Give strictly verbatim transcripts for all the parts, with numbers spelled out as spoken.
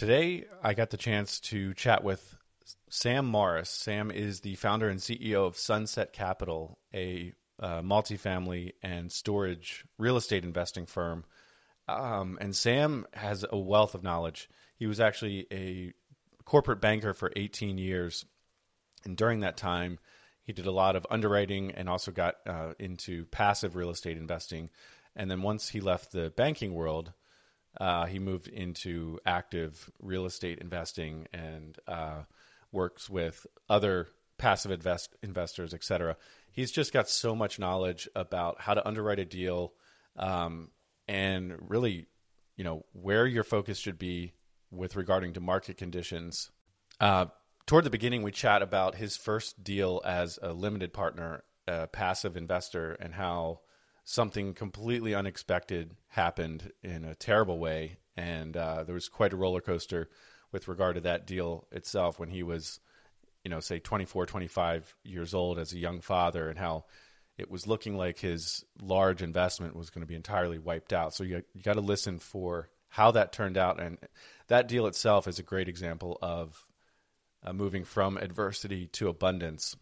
Today, I got the chance to chat with Sam Morris. Sam is the founder and C E O of Sunset Capital, a uh, multifamily and storage real estate investing firm. Um, and Sam has a wealth of knowledge. He was actually a corporate banker for eighteen years. And during that time, he did a lot of underwriting and also got uh, into passive real estate investing. And then once he left the banking world, uh, he moved into active real estate investing and uh, works with other passive invest- investors, et cetera. He's just got so much knowledge about how to underwrite a deal um, and really, you know, where your focus should be with regarding to market conditions. Uh, toward the beginning, we chat about his first deal as a limited partner, a passive investor, and how something completely unexpected happened in a terrible way. And uh, there was quite a roller coaster with regard to that deal itself when he was, you know, say twenty-four, twenty-five years old as a young father, and how it was looking like his large investment was going to be entirely wiped out. So you, you got to listen for how that turned out. And that deal itself is a great example of uh, moving from adversity to abundance.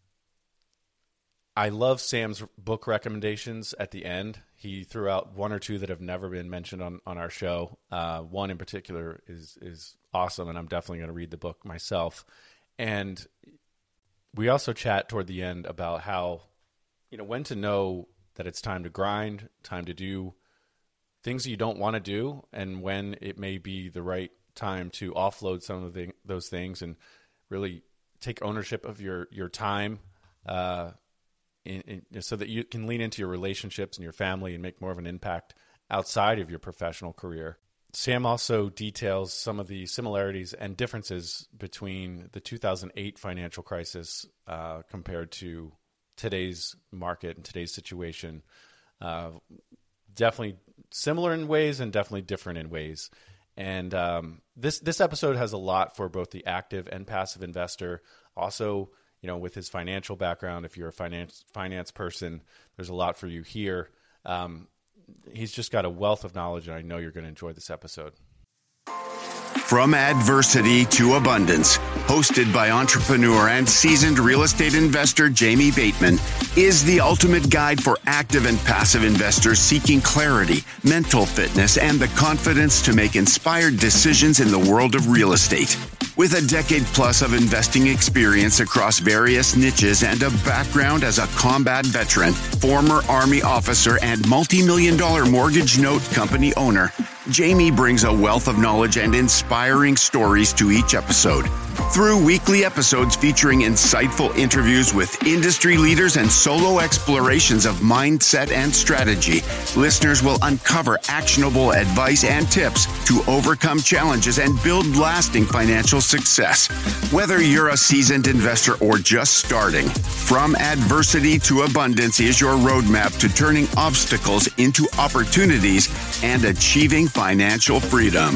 I love Sam's book recommendations at the end. He threw out one or two that have never been mentioned on, on our show. Uh, one in particular is is awesome, and I'm definitely going to read the book myself. And we also chat toward the end about how, you know, when to know that it's time to grind, time to do things you don't want to do, and when it may be the right time to offload some of the, those things and really take ownership of your, your time, uh, In, in, so that you can lean into your relationships and your family and make more of an impact outside of your professional career. Sam also details some of the similarities and differences between the two thousand eight financial crisis uh, compared to today's market and today's situation. Uh, definitely similar in ways and definitely different in ways. And um, this this episode has a lot for both the active and passive investor. Also, you know, with his financial background, if you're a finance finance person, there's a lot for you here. Um, he's just got a wealth of knowledge, and I know you're going to enjoy this episode. From Adversity to Abundance, hosted by entrepreneur and seasoned real estate investor Jamie Bateman, is the ultimate guide for active and passive investors seeking clarity, mental fitness, and the confidence to make inspired decisions in the world of real estate. With a decade plus of investing experience across various niches and a background as a combat veteran, former Army officer, and multi-million dollar mortgage note company owner, Jamie brings a wealth of knowledge and inspiring stories to each episode. Through weekly episodes featuring insightful interviews with industry leaders and solo explorations of mindset and strategy, listeners will uncover actionable advice and tips to overcome challenges and build lasting financial success. Whether you're a seasoned investor or just starting, From Adversity to Abundance is your roadmap to turning obstacles into opportunities and achieving financial freedom.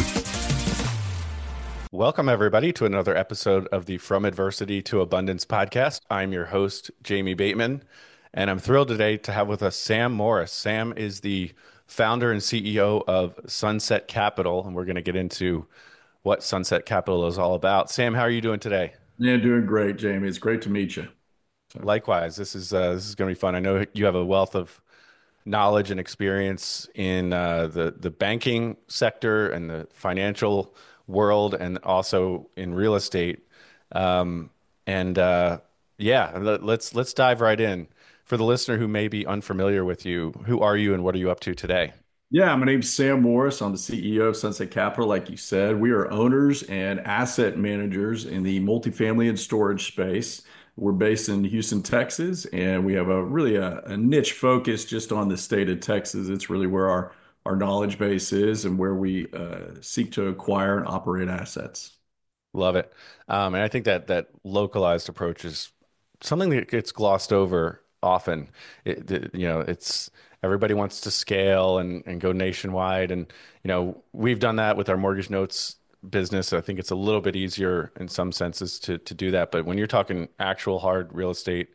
Welcome, everybody, to another episode of the From Adversity to Abundance podcast. I'm your host, Jamie Bateman, and I'm thrilled today to have with us Sam Morris. Sam is the founder and C E O of Sunset Capital, and we're going to get into what Sunset Capital is all about. Sam, how are you doing today? Yeah, doing great, Jamie. It's great to meet you. So. Likewise, this is uh, this is going to be fun. I know you have a wealth of knowledge and experience in uh, the the banking sector and the financial world, and also in real estate. Um, and uh, yeah, let, let's let's dive right in. For the listener who may be unfamiliar with you, who are you and what are you up to today? Yeah, my name's Sam Morris. I'm the C E O of Sunset Capital. Like you said, we are owners and asset managers in the multifamily and storage space. We're based in Houston, Texas, and we have a really a, a niche focus just on the state of Texas. It's really where our our knowledge base is and where we uh, seek to acquire and operate assets. Love it. Um, and I think that that localized approach is something that gets glossed over often. It, it, you know, it's everybody wants to scale and, and go nationwide. And, you know, we've done that with our mortgage notes business. I think it's a little bit easier in some senses to, to do that. But when you're talking actual hard real estate,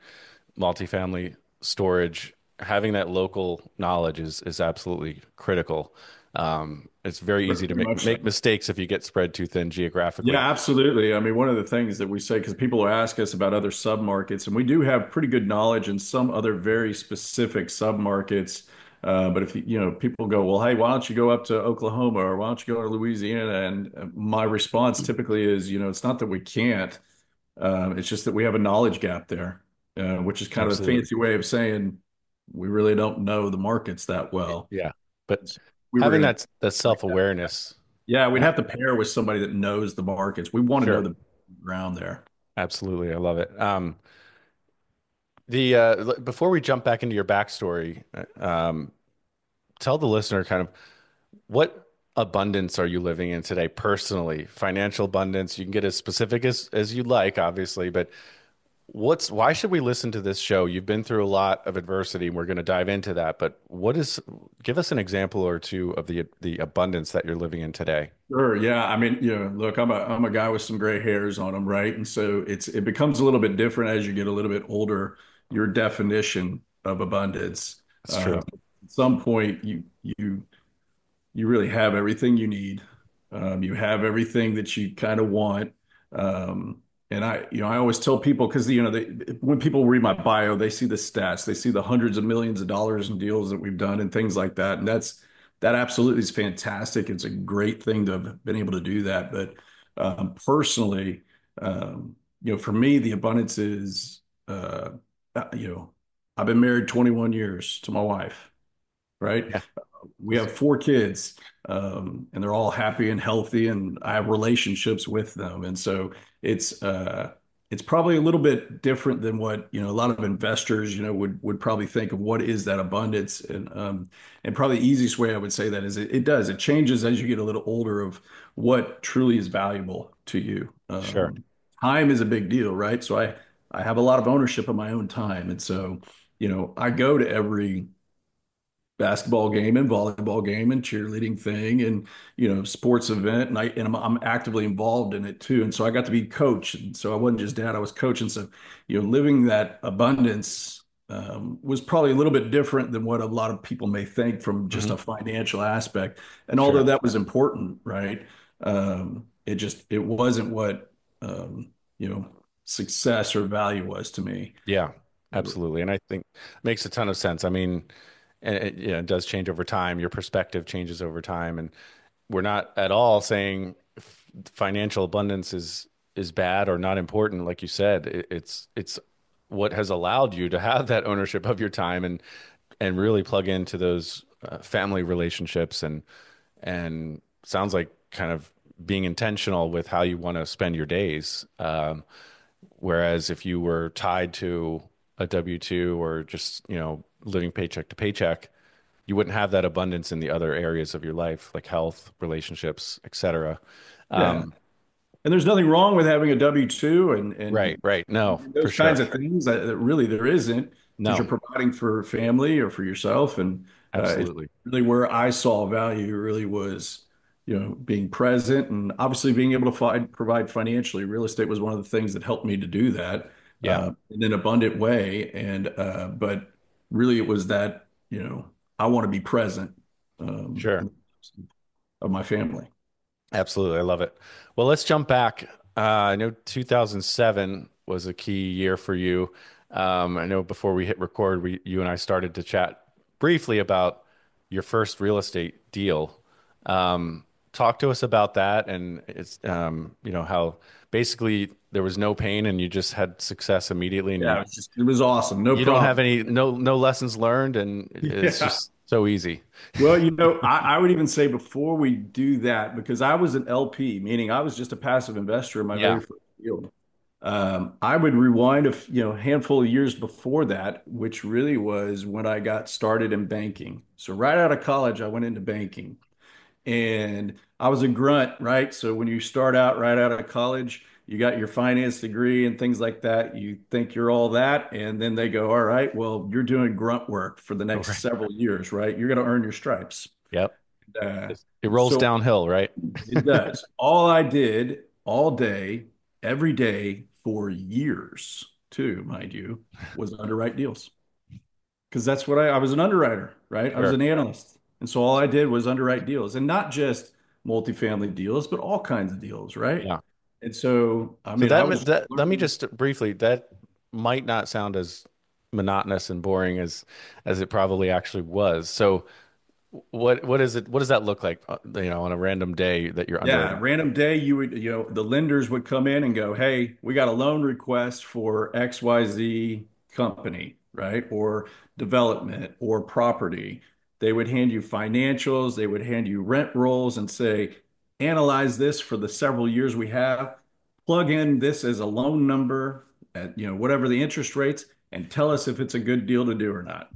multifamily storage, having that local knowledge is, is absolutely critical. Um, it's very easy to Pretty make much so. make mistakes if you get spread too thin geographically. Yeah, absolutely. I mean, one of the things that we say, because people will ask us about other submarkets, and we do have pretty good knowledge in some other very specific submarkets. Uh, but if you you know, people go, well, hey, why don't you go up to Oklahoma or why don't you go to Louisiana? And uh, my response typically is, you know, it's not that we can't, uh, it's just that we have a knowledge gap there, uh, which is kind of a Absolutely. fancy way of saying we really don't know the markets that well. Yeah. But So we were having going to that that like that. self-awareness, Yeah, we'd uh, have to pair with somebody that knows the markets. We want to know sure. the ground there. Absolutely. I love it. Um, the uh, l- before we jump back into your backstory, uh, um, tell the listener kind of what abundance are you living in today personally? Financial abundance. You can get as specific as as you'd like, obviously, but what's why should we listen to this show? You've been through a lot of adversity, and we're going to dive into that. But what is, give us an example or two of the the abundance that you're living in today. Sure. Yeah. I mean, you know, look, I'm a I'm a guy with some gray hairs on him, right? And so it's it becomes a little bit different as you get a little bit older. Your definition of abundance. That's Uh, true. at some point, you you you really have everything you need. Um, you have everything that you kind of want. Um, and I, you know, I always tell people because you know, they, when people read my bio, they see the stats, they see the hundreds of millions of dollars in deals that we've done and things like that. And that's that absolutely is fantastic. It's a great thing to have been able to do that. But um, personally, um, you know, for me, the abundance is, uh, uh, you know, I've been married twenty-one years to my wife, right? Yeah. We have four kids, um, and they're all happy and healthy, and I have relationships with them. And so it's uh, it's probably a little bit different than what, you know, a lot of investors, you know, would would probably think of what is that abundance. And um, and probably the easiest way I would say that is it, it does. It changes as you get a little older of what truly is valuable to you. Sure. Um, time is a big deal, right? So I I have a lot of ownership of my own time. And so, you know, I go to every basketball game and volleyball game and cheerleading thing and you know sports event and I and I'm, I'm actively involved in it too, and so I got to be coach, and so I wasn't just dad, I was coach. And so you know living that abundance um, was probably a little bit different than what a lot of people may think from just Hmm. a financial aspect. And although Sure. that was important, right, um, it just it wasn't what um, you know success or value was to me. Yeah, absolutely. And I think it makes a ton of sense. I mean, and it, you know, it does change over time. Your perspective changes over time, and we're not at all saying f- financial abundance is is bad or not important. Like you said, it, it's it's what has allowed you to have that ownership of your time and and really plug into those uh, family relationships and and sounds like kind of being intentional with how you want to spend your days. Um, whereas if you were tied to a W two or just, you know, living paycheck to paycheck, you wouldn't have that abundance in the other areas of your life, like health, relationships, et cetera. Yeah. Um, And there's nothing wrong with having a W two and right, and right. No, for those kinds sure. of things. That, that really there isn't, because No, you're providing for family or for yourself. And uh, it's absolutely. really where I saw value really was, you know, being present and obviously being able to find, provide financially. Real estate was one of the things that helped me to do that Yeah, uh, in an abundant way. And uh, but really it was that, you know, I want to be present um, sure. in, of my family. Absolutely. I love it. Well, let's jump back. Uh, I know two thousand seven was a key year for you. Um, I know before we hit record, we you and I started to chat briefly about your first real estate deal. Um, talk to us about that, and it's um, you know how basically there was no pain and you just had success immediately, and Yeah, you it was just it was awesome. No you don't have problem. any no no lessons learned, and it's Yeah. just so easy. Well, you know, I, I would even say before we do that, because I was an L P, meaning I was just a passive investor in my Yeah. very first deal. Um, I would rewind a f- you know handful of years before that, which really was when I got started in banking. So right out of college, I went into banking. And I was a grunt, right? So when you start out right out of college, you got your finance degree and things like that. You think you're all that. And then they go, all right, well, you're doing grunt work for the next Right. several years, right? You're going to earn your stripes. Yep. Uh, It it rolls so downhill, right? it does. All I did all day, every day for years, too, mind you, was underwrite deals. Because that's what I, I was an underwriter, right? I was Sure. an analyst. And so all I did was underwrite deals, and not just multifamily deals, but all kinds of deals, right? Yeah. And so, I So mean, I that was that let me learning. just briefly, that might not sound as monotonous and boring as as it probably actually was. So what what is it what does that look like, uh, you know, on a random day that you're Yeah, underwriting? random day, you would, you know, the lenders would come in and go, "Hey, we got a loan request for X Y Z company, right? Or development or property." They would hand you financials, they would hand you rent rolls and say, "Analyze this for the several years we have, plug in this as a loan number at, you know, whatever the interest rates, and tell us if it's a good deal to do or not."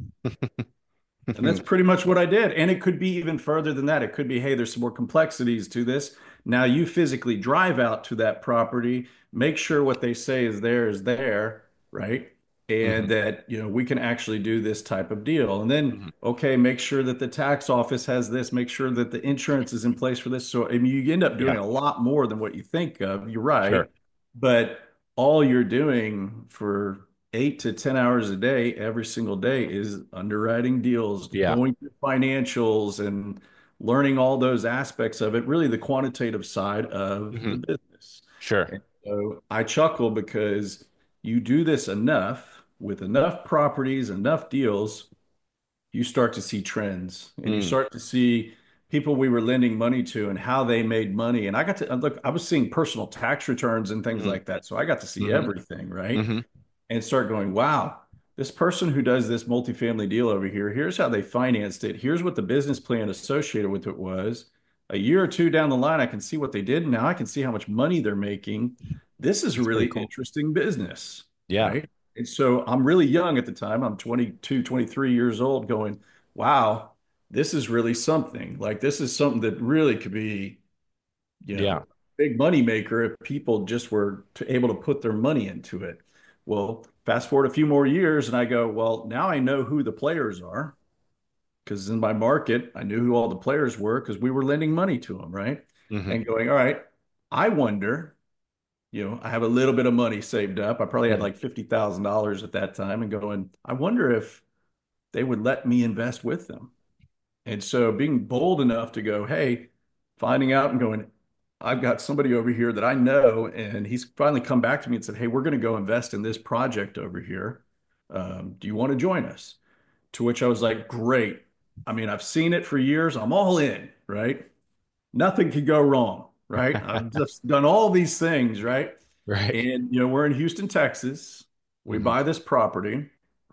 And that's pretty much what I did. And it could be even further than that. It could be, hey, there's some more complexities to this. Now you physically drive out to that property, make sure what they say is there is there, right? And Hmm. that, you know, we can actually do this type of deal. And then, Hmm. okay, make sure that the tax office has this, make sure that the insurance is in place for this. So, I mean, you end up doing Yeah, a lot more than what you think of. You're sure. right. But all you're doing for eight to ten hours a day, every single day, is underwriting deals, Yeah. going through financials and learning all those aspects of it, really the quantitative side of Hmm. the business. Sure. And so I chuckle because you do this enough with enough properties, enough deals, you start to see trends and you Mm. start to see people we were lending money to and how they made money. And I got to look, I was seeing personal tax returns and things Mm. like that. So I got to see Hmm. everything, right? Hmm. And start going, wow, this person who does this multifamily deal over here, here's how they financed it. Here's what the business plan associated with it was. A year or two down the line, I can see what they did. Now I can see how much money they're making. This is a That's pretty really cool. interesting business, Yeah. right? And so I'm really young at the time. I'm twenty-two, twenty-three years old going, wow, this is really something. Like this is something that really could be, you Yeah. know, big money maker if people just were to, able to put their money into it. Well, fast forward a few more years, and I go, well, now I know who the players are because in my market, I knew who all the players were because we were lending money to them, right? Hmm. And going, all right, I wonder, you know, I have a little bit of money saved up. I probably had Hmm. like fifty thousand dollars at that time, and going, I wonder if they would let me invest with them. And so being bold enough to go, hey, finding out and going, I've got somebody over here that I know, and he's finally come back to me and said, hey, we're going to go invest in this project over here. Um, do you want to join us? To which I was like, great. I mean, I've seen it for years. I'm all in, right? Nothing could go wrong, right? I've just done all these things, right? Right. And, you know, we're in Houston, Texas. We Hmm. buy this property,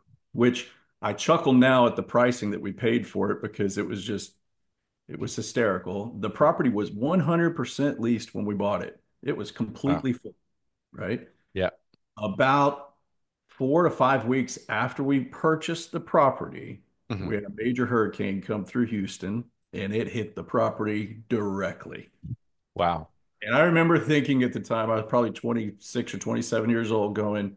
which I chuckle now at the pricing that we paid for it because it was just it was hysterical. The property was one hundred percent leased when we bought it. It was Wow. completely full, right? Yeah. About four to five weeks after we purchased the property, Hmm. we had a major hurricane come through Houston and it hit the property directly. Wow. And I remember thinking at the time, I was probably twenty-six or twenty-seven years old, going,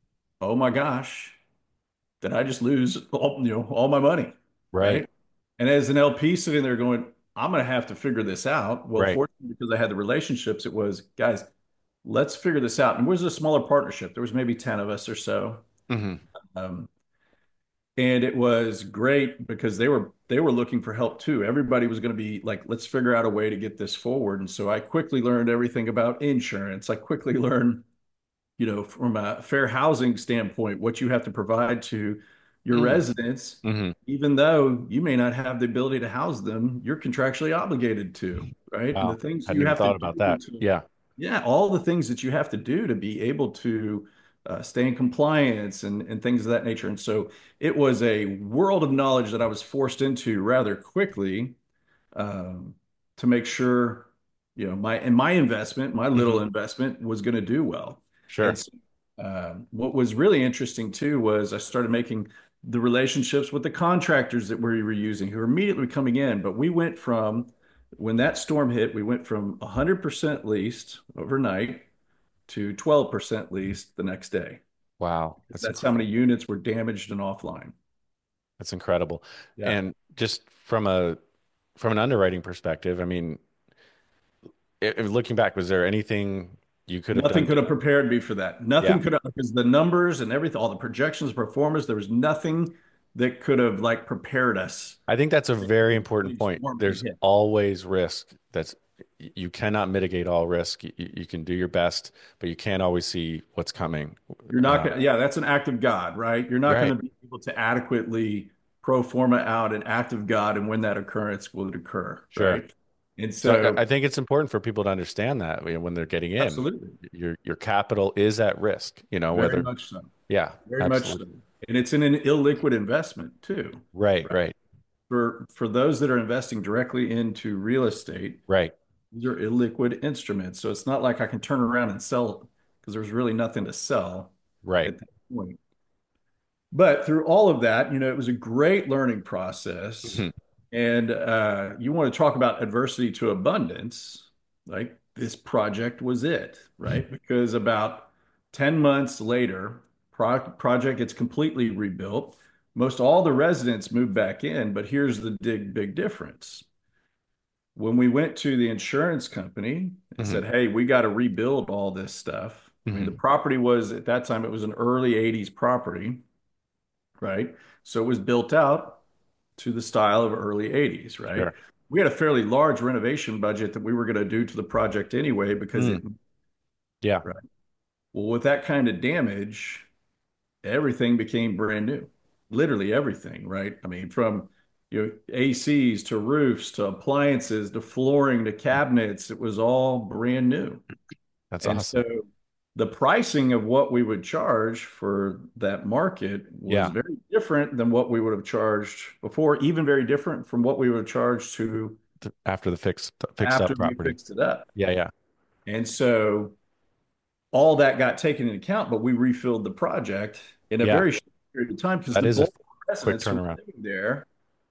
oh my gosh, did I just lose all, you know, all my money? Right. Right. And as an L P sitting there going, I'm going to have to figure this out. Well, Right. fortunately, because I had the relationships, it was, guys, let's figure this out. And it was a smaller partnership. There was maybe ten of us or so. Hmm. Um, and it was great because they were they were looking for help too. Everybody was going to be like, let's figure out a way to get this forward. And so I quickly learned everything about insurance. I quickly learned, you know, from a fair housing standpoint, what you have to provide to your Mm. residents, Hmm. even though you may not have the ability to house them, you're contractually obligated to, right? And the Wow. things Hadn't you even have to thought about do that. to, Yeah. yeah, all the things that you have to do to be able to uh, stay in compliance and, and things of that nature. And so it was a world of knowledge that I was forced into rather quickly um, to make sure, you know, my and my investment, my little Hmm. investment was going to do well. And Sure. so, um, what was really interesting too was I started making the relationships with the contractors that we were using who were immediately coming in. But we went from when that storm hit, we went from one hundred percent leased overnight to twelve percent leased the next day. Wow. That's That's how many incredible. units were damaged and offline. That's incredible. Yeah. And just from a from an underwriting perspective, I mean, i- if looking back, was there anything you could have Nothing done? could have prepared me for that. Yeah. Nothing could have, because the numbers and everything, all the projections, performance, there was nothing that could have like prepared us. I think that's a very When important the point. storm would There's hit. always risk. That's you cannot mitigate all risk. You, you can do your best, but you can't always see what's coming. You're not Uh, gonna, yeah, that's an act of God, right? You're not going right. to be able to adequately pro forma out an act of God and when that occurrence will occur, Sure. right? And So I so, I think it's important for people to understand that, you know, when they're getting in, absolutely, your your capital is at risk, you know, very whether, much so, yeah, very much so. absolutely. And it's in an illiquid investment too, Right, right? right, For for those that are investing directly into real estate, right, these are illiquid instruments. So it's not like I can turn around and sell because there's really nothing to sell right. at that point. But through all of that, you know, it was a great learning process. Mhm. And uh, you want to talk about adversity to abundance, like this project was it, right? Because about ten months later, pro project gets completely rebuilt. Most all the residents moved back in, but here's the big, big difference. When we went to the insurance company and Mhm. said, hey, we got to rebuild all this stuff. I mean, the Mhm. property was at that time, it was an early eighties property, right? So it was built out to the style of early eighties, right? Sure. We had a fairly large renovation budget that we were going to do to the project anyway because Mm. it, Yeah, right? Well, with that kind of damage, everything became brand new. Literally everything, right? I mean, from you know, A Cs to roofs to appliances to flooring to cabinets, it was all brand new. that's And awesome. so the pricing of what we would charge for that market was Yeah, very different than what we would have charged before, even very different from what we would have charged to th- after the fixed fixed after up we property. fixed it up. Yeah, yeah, And so all that got taken into account, but we refilled the project in a yeah. very short period of time because That the is a bulk f- of quick residents who were turnaround. living there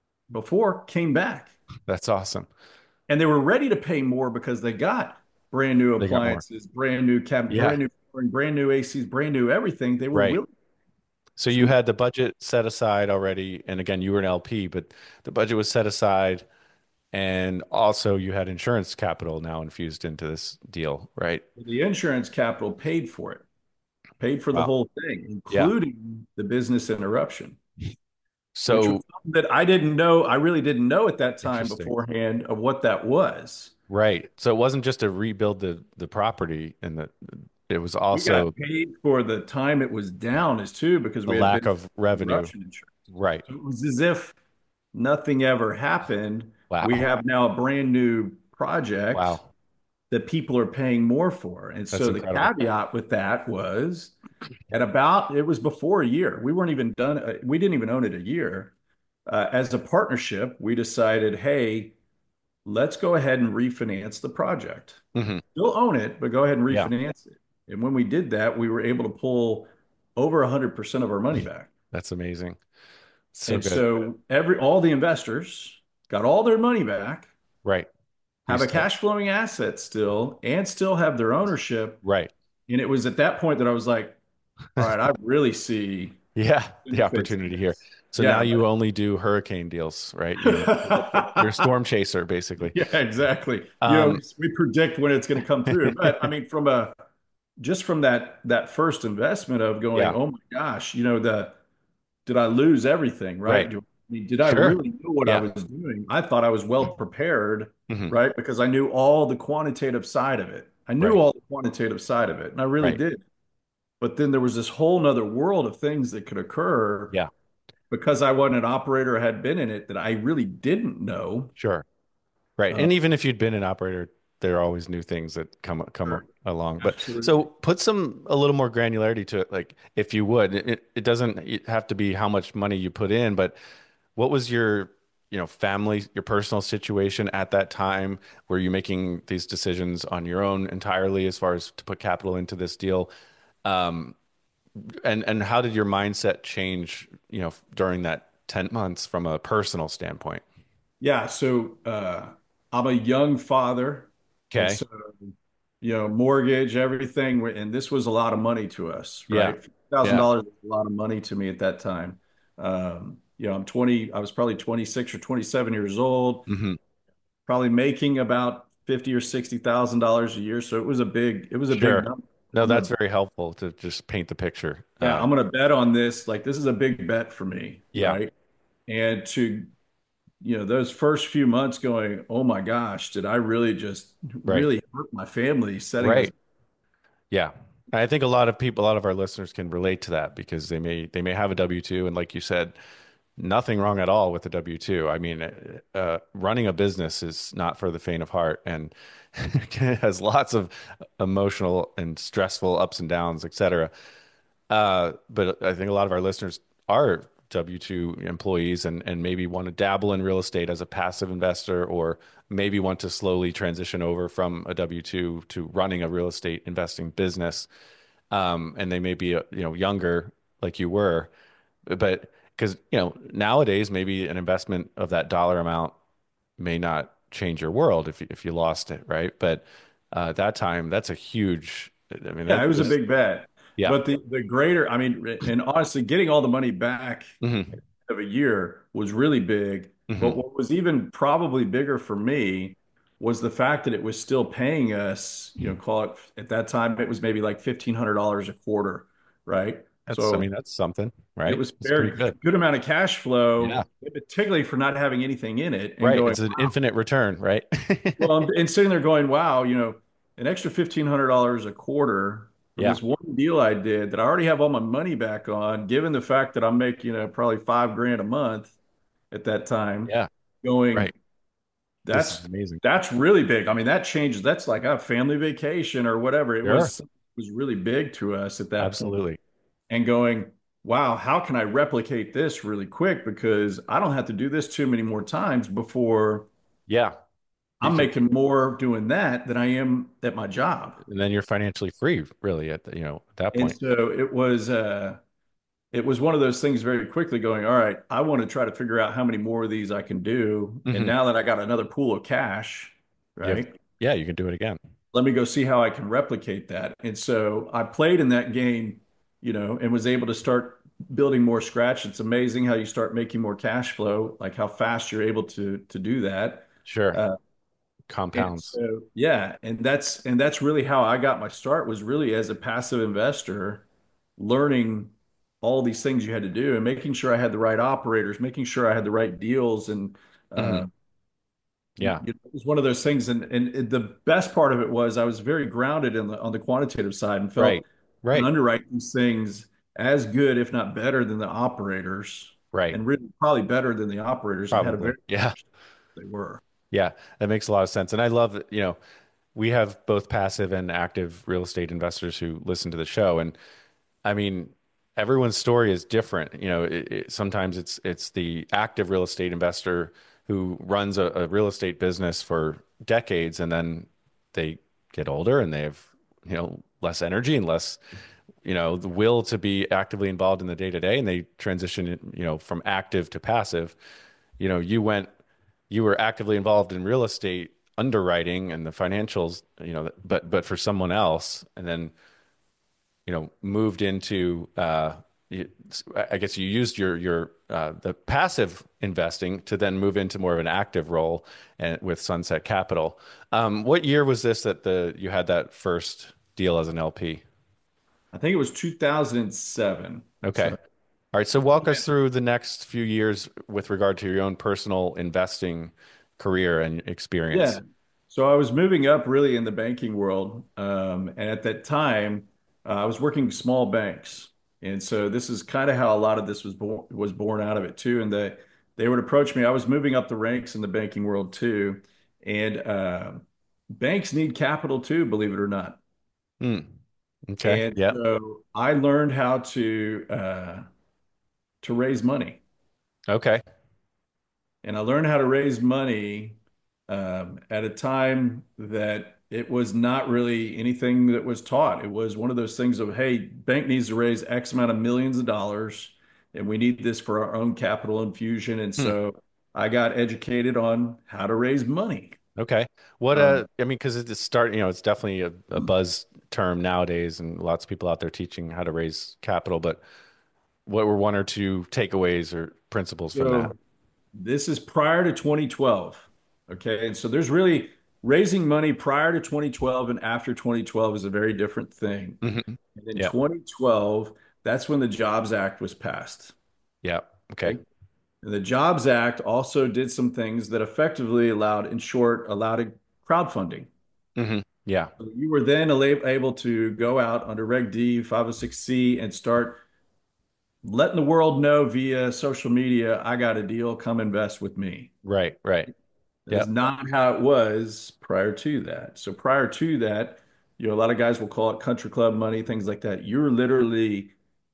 before came back. That's awesome. And they were ready to pay more because they got brand new They got more. appliances, brand new cabinet, Yeah, brand new flooring, brand new A Cs, brand new everything. They were right. willing. So you So had the budget set aside already, and again, you were an L P, but the budget was set aside, and also you had insurance capital now infused into this deal, right? the insurance capital paid for it, paid for the Wow. whole thing, Yeah. including the business interruption, which was So something that I didn't know. I really didn't know at that time interesting. beforehand of what that was. Right. So it wasn't just to rebuild the the property and the it was We got also paid for the time it was down as too because the we had lack been of revenue. interruption insurance. Right. So it was as if nothing ever happened. We Wow. have now a brand new project Wow. that people are paying more for. And That's so the incredible. caveat with that was at about, it was before a year. We weren't even done, uh, we didn't even own it a year. Uh, as a partnership, we decided, hey, let's go ahead and refinance the project. Hmm. Still own it, but go ahead and Yeah. refinance it. And when we did that, we were able to pull over one hundred percent of our money back. That's amazing. So And good. so every all the investors got all their money back, Right. You have a still cash flowing asset still, and still have their ownership. right. And it was at that point that I was like, all right, I really see Yeah, the benefits to opportunity here. this. So now Yeah. you only do hurricane deals, right? You you're a storm chaser basically. Yeah, exactly. You know, Um, we predict when it's going to come through. But I mean, from a just from that that first investment of going, yeah, oh my gosh, you know, the did I lose everything, right? right. Do, I mean, did I Sure. really know what I Yeah. was doing? I thought I was well prepared, Hmm. right? Because I knew all the quantitative side of it. I knew Right. all the quantitative side of it, and I really Right. did. But then there was this whole nother world of things that could occur Yeah. because I wasn't an operator or had been in it that I really didn't know. Sure. Right. Uh, And even if you'd been an operator, there are always new things that come come sure, along. But so absolutely. put some a little more granularity to it, like if you would. It it doesn't have to be how much money you put in, but what was your, you know, family, your personal situation at that time? Were you making these decisions on your own entirely as far as to put capital into this deal? Um, and and how did your mindset change, you know, during that ten months from a personal standpoint? Yeah. So uh, I'm a young father, and Okay. so you know, mortgage, everything, and this was a lot of money to us, Yeah. right? fifty thousand Yeah. dollars was a lot of money to me at that time. Um, you know, I'm twenty, I was probably twenty-six or twenty-seven years old, Hmm. probably making about fifty or sixty thousand dollars a year. So it was a big, it was a big Sure. number. No, I'm that's gonna very helpful to just paint the picture. yeah, Uh, I'm gonna bet on this. Like this is a big bet for me, yeah, right? And to you know, those first few months going, oh my gosh, did I really just right, really hurt my family setting this? right. Yeah. I think a lot of people, a lot of our listeners can relate to that because they may they may have a W two, and like you said, nothing wrong at all with the W two. I mean, uh, uh, running a business is not for the faint of heart, and it has lots of emotional and stressful ups and downs, et cetera. Uh, but I think a lot of our listeners are W two employees and, and maybe want to dabble in real estate as a passive investor, or maybe want to slowly transition over from a W two to running a real estate investing business. Um, and they may be, uh, you know, younger like you were, but because, you know, nowadays maybe an investment of that dollar amount may not change your world if you, if you lost it, right? But uh, at that time, that's a huge, I mean, Yeah, that it was a was, big bet. yeah. But the the greater, I mean, and honestly, getting all the money back Hmm. of a year was really big. But Hmm. what was even probably bigger for me was the fact that it was still paying us, you know, call it at that time, it was maybe like fifteen hundred dollars a quarter, right? That's, I So mean, that's something, it right? was It's pretty very good. good amount of cash Yeah. flow, particularly for not having anything in it and Right. going, It's an infinite return, right? well, I'm and sitting there going, wow, you know, an extra fifteen hundred dollars a quarter from Yeah. this one deal I did that I already have all my money back on, given the fact that I'm making, you know, probably five grand a month at that time, Yeah. going, Right. This is that's amazing. that's really big. I mean, that changes. That's like a family vacation or whatever. It Sure. was was really big to us at that point. Absolutely. And going, wow, how can I replicate this really quick? Because I don't have to do this too many more times before Yeah. You I'm can, making more doing that than I am at my job. and then you're financially free, really, at the, you know, at that And point. so it was uh it was one of those things very quickly going, all right, I want to try to figure out how many more of these I can do. And Hmm. now that I got another pool of cash, You have, right? yeah, you can do it again. Let me go see how I can replicate that. And so I played in that game, you know, and was able to start building more scratch. It's amazing how you start making more cash flow, like how fast you're able to to do that. Sure. Uh, and Compounds. so yeah, and that's and that's really how I got my start was really as a passive investor, learning all these things you had to do and making sure I had the right operators, making sure I had the right deals and uh, Hmm. you Yeah. know, it was one of those things, and and it- the best part of it was I was very grounded in the on the quantitative side and Right. felt I can Right. underwrite these things as good, if not better, than the operators, Right. and really probably better than the operators, and had a very Probably. Yeah. they were. Yeah. That makes a lot of sense. And I love, you know, we have both passive and active real estate investors who listen to the show. And I mean, everyone's story is different. You know, it, it, sometimes it's it's the active real estate investor who runs a, a real estate business for decades, and then they get older and they have, you know, less energy and less, you know, the will to be actively involved in the day to day, and they transition, you know, from active to passive. You know, you went, you were actively involved in real estate underwriting and the financials, you know, but but for someone else, and then you know, moved into, uh, you, I guess you used your your uh, the passive investing to then move into more of an active role and with Sunset Capital. Um, what year was this that the you had that first deal as an L P? I think it was two thousand seven. Okay. So All right. So walk us through the next few years with regard to your own personal investing career and yeah. experience. So I was moving up really in the banking world. Um, and at that time, uh, I was working small banks. And so this is kind of how a lot of this was born was born out of it too. And they they would approach me. I was moving up the ranks in the banking world too. And uh, banks need capital too, believe it or not. Hmm. Okay. And Yeah. so I learned how to uh, to raise money. Okay. And I learned how to raise money um, at a time that it was not really anything that was taught. It was one of those things of, hey, bank needs to raise X amount of millions of dollars, and we need this for our own capital infusion. And Hmm. so I got educated on how to raise money. Okay. What uh Um, I mean, because it's start, you know, it's definitely a, a buzz term nowadays, and lots of people out there teaching how to raise capital. But what were one or two takeaways or principles from that? so this is prior to twenty twelve. Okay. And so there's really raising money prior to twenty twelve and after twenty twelve is a very different thing. Hmm. And in Yeah. twenty twelve, that's when the Jobs Act was passed. Yeah. Okay. Right? And the Jobs Act also did some things that effectively allowed, in short, allowed crowdfunding. Hmm. Yeah. So you were then able to go out under Reg D, five oh six C, and start letting the world know via social media, I got a deal, come invest with me. Right. Right. That Yeah. is not how it was prior to that. So prior to that, you know, a lot of guys will call it country club money, things like that. You're literally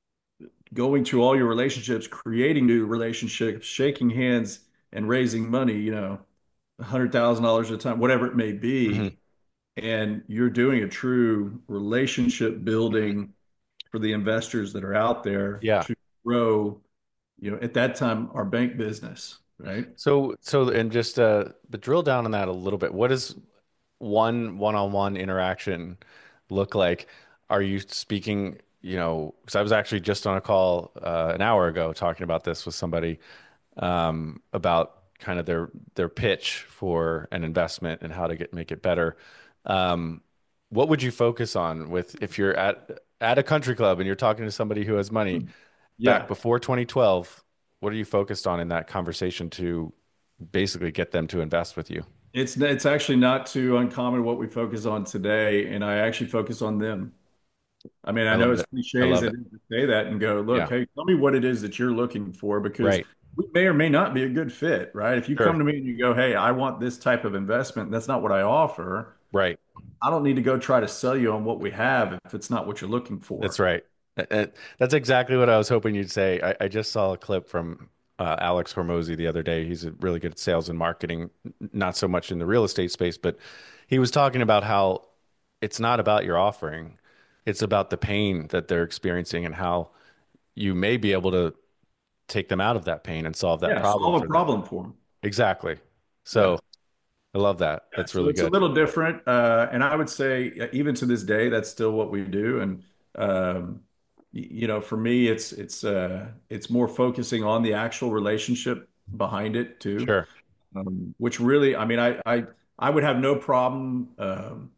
going through all your relationships, creating new relationships, shaking hands and raising money, you know, a hundred thousand dollars at a time, whatever it may Hmm. be. And you're doing a true relationship Hmm. building for the investors that are out there Yeah. to grow, you know, at that time, our bank business, right? So, so, and just uh, but drill down on that a little bit. What does one one-on-one interaction look like? Are you speaking, you know, because I was actually just on a call uh, an hour ago talking about this with somebody um, about kind of their their pitch for an investment and how to get make it better. Um, what would you focus on with if you're at at a country club and you're talking to somebody who has money back Yeah. before twenty twelve? What are you focused on in that conversation to basically get them to invest with you? It's it's actually not too uncommon what we focus on today, and I actually focus on them. I mean, I I know love it's it. I cliche as love it it. is to say that and go, look, Yeah. hey, tell me what it is that you're looking for because Right. we may or may not be a good fit, right? If you come Sure. to me and you go, hey, I want this type of investment, that's not what I offer. Right. I don't need to go try to sell you on what we have if it's not what you're looking That's for. right. Uh, uh, That's exactly what I was hoping you'd say. I, I just saw a clip from uh, Alex Hormozy the other day. He's a really good at sales and marketing, n- not so much in the real estate space, but he was talking about how it's not about your offering. It's about the pain that they're experiencing and how you may be able to take them out of that pain and solve that Yeah, problem solve a for them. problem for them. Exactly. Yeah. So I love that. Yeah, That's so really it's a good. little different, uh, and I would say uh, even to this day, that's still what we do. And um, y- you know, for me, it's it's uh, it's more focusing on the actual relationship behind it too, Sure. um, which really, I mean, I I I would have no problem um,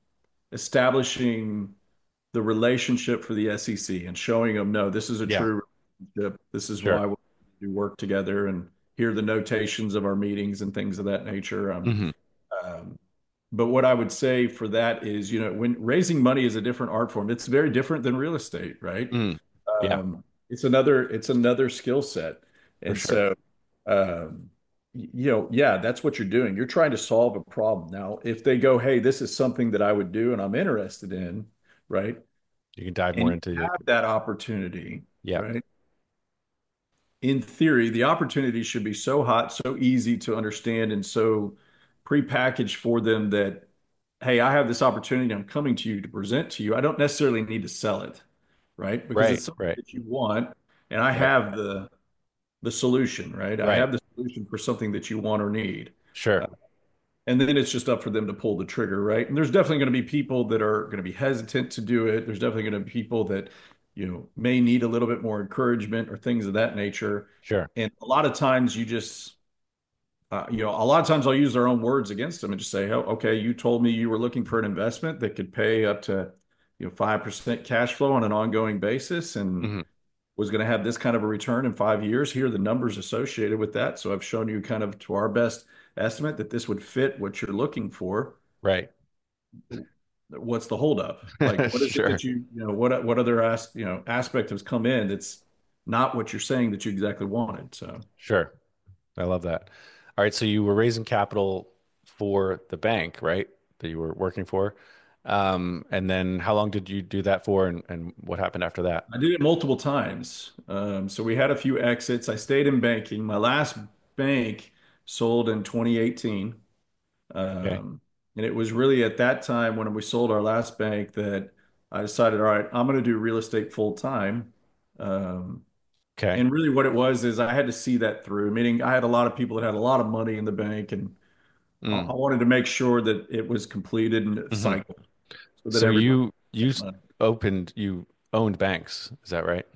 establishing the relationship for the S E C and showing them, no, this is a Yeah. true relationship. This is Sure. why we do work together, and here are the notations of our meetings and things of that nature. Um, Hmm. um, but what I would say for that is, you know, when raising money is a different art form, it's very different than real estate, right? Mm. Yeah, Um, it's another, it's another skill set. for And sure. so, um, y- you know, yeah, that's what you're doing. You're trying to solve a problem. Now, if they go, hey, this is something that I would do and I'm interested in, right? You can dive And more you into it. have that opportunity, Yeah. right? In theory, the opportunity should be so hot, so easy to understand, and so prepackaged for them that, hey, I have this opportunity. I'm coming to you to present to you. I don't necessarily need to sell it, right? Because it's Right. something Right. that you want, and I Yep. have the the solution, right? I Right. have the solution for something that you want or need. Uh, Sure. and then it's just up for them to pull the trigger, right? And there's definitely going to be people that are going to be hesitant to do it. There's definitely going to be people that, you know, may need a little bit more encouragement or things of that nature. Sure. And a lot of times you just, uh, you know, a lot of times I'll use their own words against them and just say, oh, okay, you told me you were looking for an investment that could pay up to, you know, five percent cash flow on an ongoing basis and Hmm. was going to have this kind of a return in five years. Here are the numbers associated with that. So I've shown you kind of to our best estimate that this would fit what you're looking for. Right. What's the holdup? Like, what is it Sure. that you, you know, what what other as, you know, aspect has come in that's not what you're saying that you exactly wanted? So Sure. I love that. All right. So you were raising capital for the bank, right? That you were working for. Um, and then how long did you do that for and, and what happened after that? I did it multiple times. Um, so we had a few exits. I stayed in banking. My last bank sold in twenty eighteen. Okay. Um, and it was really at that time when we sold our last bank that I decided, all right, I'm going to do real estate full time. Um, Okay. and really what it was is I had to see that through, meaning I had a lot of people that had a lot of money in the bank, and I, Mm. I wanted to make sure that it was completed and Hmm. cycled so that So everybody you you had s- money. opened you owned banks, is that right?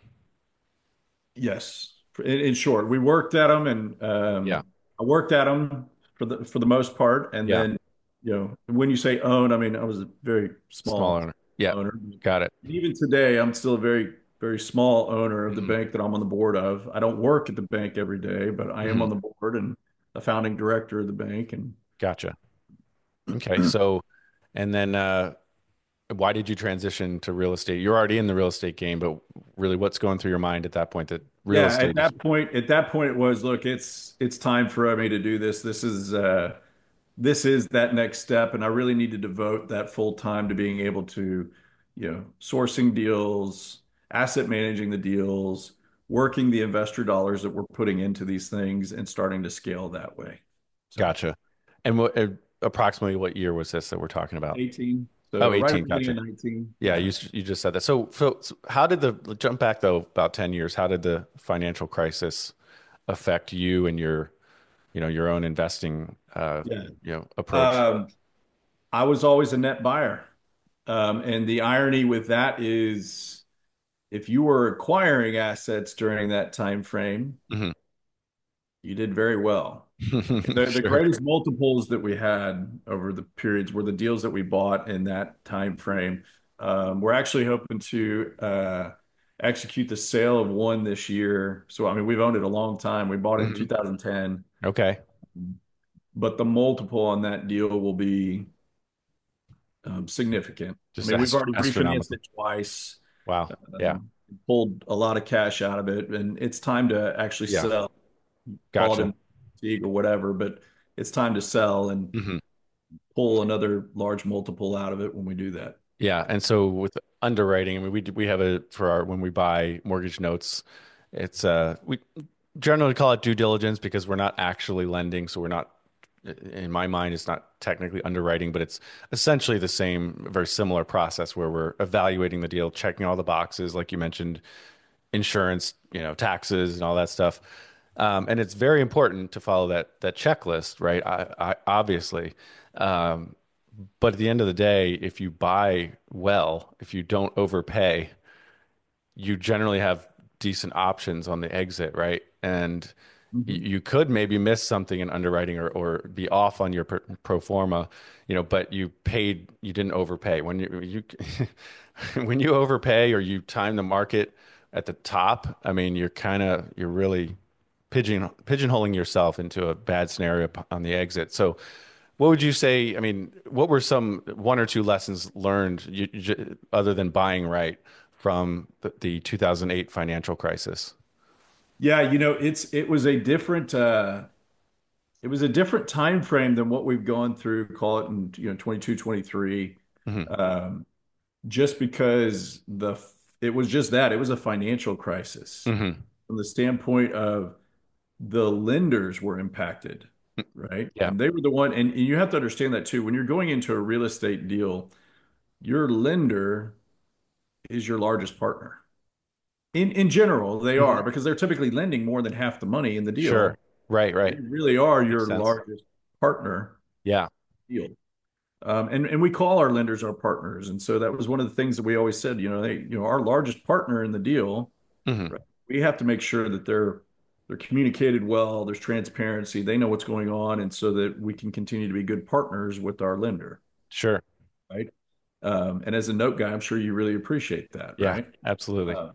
Yes. In, in short, we worked at them, and Yeah. um, I worked at them for the for the most part, and Yeah. then you know, when you say own, I mean, I was a very Small small owner. Yeah, owner. got it. Even today, I'm still a very, very small owner of the Hmm. bank that I'm on the board of. I don't work at the bank every day, but I am Hmm. on the board and a founding director of the bank. And Gotcha. Okay, so and then uh, why did you transition to real estate? You're already in the real estate game, but really, what's going through your mind at that point that real yeah, at estate is? that point, at that point, it was, look, it's it's time for me to do this. This is uh, this is that next step, and I really need to devote that full time to being able to, you know, sourcing deals, asset managing the deals, working the investor dollars that we're putting into these things, and starting to scale that way. So Gotcha. And what uh, approximately what year was this that we're talking about? eighteen, Oh, so right at eighteen. the beginning Gotcha. of nineteen, Yeah, yeah. you s- you just said that. So, so, so how did the jump back though about ten years? How did the financial crisis affect you and your, you know, your own investing uh, Yeah. you know, approach? Um, I was always a net buyer. Um, and the irony with that is if you were acquiring assets during that time frame, Hmm. you did very well. The, the Sure. greatest multiples that we had over the periods were the deals that we bought in that time frame. Um, we're actually hoping to uh, execute the sale of one this year. So, I mean, we've owned it a long time. We bought it in Hmm. two thousand ten, Okay. but the multiple on that deal will be um, significant. I Just mean, we've ast already refinanced astronomical. it twice, Wow. Yeah. um, pulled a lot of cash out of it, and it's time to actually Yeah. sell. Call it Gotcha. in fatigue or whatever, but it's time to sell and Hmm. pull another large multiple out of it when we do that. Yeah. And so with underwriting, I mean, we d- we have a for our when we buy mortgage notes, it's uh we generally call it due diligence because we're not actually lending, so we're not in my mind, it's not technically underwriting, but it's essentially the same, very similar process where we're evaluating the deal, checking all the boxes, like you mentioned, insurance, you know, taxes and all that stuff. Um, and it's very important to follow that that checklist, right? I, I obviously, um, but at the end of the day, if you buy well, if you don't overpay, you generally have decent options on the exit, right? And y- Mhm. you could maybe miss something in underwriting or, or be off on your pro, pro forma, you know, but you paid, you didn't overpay. When you, you when you overpay or you time the market at the top, I mean, you're kind of, you're really pigeon pigeonholing yourself into a bad scenario p- on the exit. So what would you say? I mean, what were some one or two lessons learned you, you, other than buying right from the, the two thousand eight financial crisis? Yeah, you know, it's it was a different uh it was a different time frame than what we've gone through, call it in, you know, twenty-two, twenty-three. Hmm. Um, just because the it was just that, it was a financial crisis Hmm. from the standpoint of the lenders were impacted, right? Yeah. And they were the one, and, and you have to understand that too. When you're going into a real estate deal, your lender is your largest partner. In in general, they Hmm. are because they're typically lending more than half the money in the Sure. deal. Right. They Right. really are Makes your sense. largest partner Yeah. deal. Um, and and we call our lenders our partners, and so that was one of the things that we always said. You know, they you know our largest partner in the deal, Hmm. right? We have to make sure that they're they're communicated well, there's transparency, they know what's going on, and so that we can continue to be good partners with our lender, Sure. right? Um, and as a note guy, I'm sure you really appreciate that, Yeah. right? Absolutely. Uh,